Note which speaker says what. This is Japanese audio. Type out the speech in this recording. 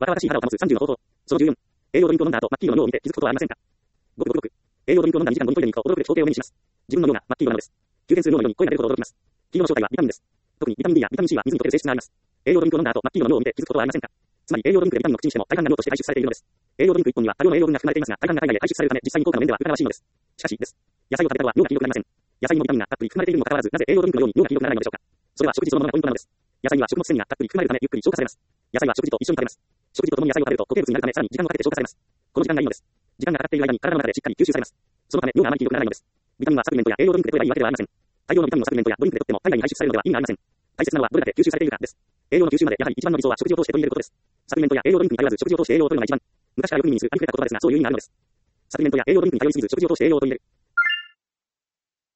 Speaker 1: 若々しい腹を保つ30の方法。その14。栄養ドリンクを飲んだ後、真っ黄色の尿を見て気づくことはありませんか。ごくごくごく。栄養ドリンクを飲んだ2時間後にトイレに行くと驚くべき光景を目にします。自分の尿が真っ黄色なのです。急変する尿の色に声が出るほど驚きます。黄色の正体はビタミンです。特にビタミン D やビタミン C は水に溶ける性質があります。栄養ドリンクを飲んだ後、真っ黄色の尿を見て気づくことはありませんか。つまり栄養ドリンクでビタミンを口にしても大量な量として排出されているのです。栄養ドリンク1本には多量の栄養分が含まれていますが、大半が体外へ排出されるため、実際に効果の面では疑わしいのです。しかしです。野菜を食べた後は尿が黄色くなりません。野菜にもビタミンがたっぷり含まれているにもかかわらず、なぜ栄養ドリンクのように尿が黄色くならないのでしょうか。それは食事そのものがポイントなのです。野菜には食物繊維がたっぷり含まれるためゆっくり消化されます。野菜は食事と一緒に食べます。食事とともに野菜を食べると固形物になるためさらに時間をかけて消化されます。この時間がいいのです。時間がかかっている間に体の中でしっかり吸収されます。そのため尿があまり黄色くならないのです。ビタミンはサプリメントや栄養ドリンクで取ればいいわけではありません。大量のビタミンをサプリメントやドリンクで取っても体外に排出されるのでは意味がありません。大切なのはどれだけ吸収されているかです。栄養の吸収までやはり一番の理想は食事を通して取り入れることです。サプリメントや栄養ドリンクに頼らず食事を通して栄養を取るのが一番。昔からよく耳にするありふれた言葉ですがそういう意味があるのです。サプリメントや栄養ドリンクに頼りすぎず食事を通して栄養を取り入れる。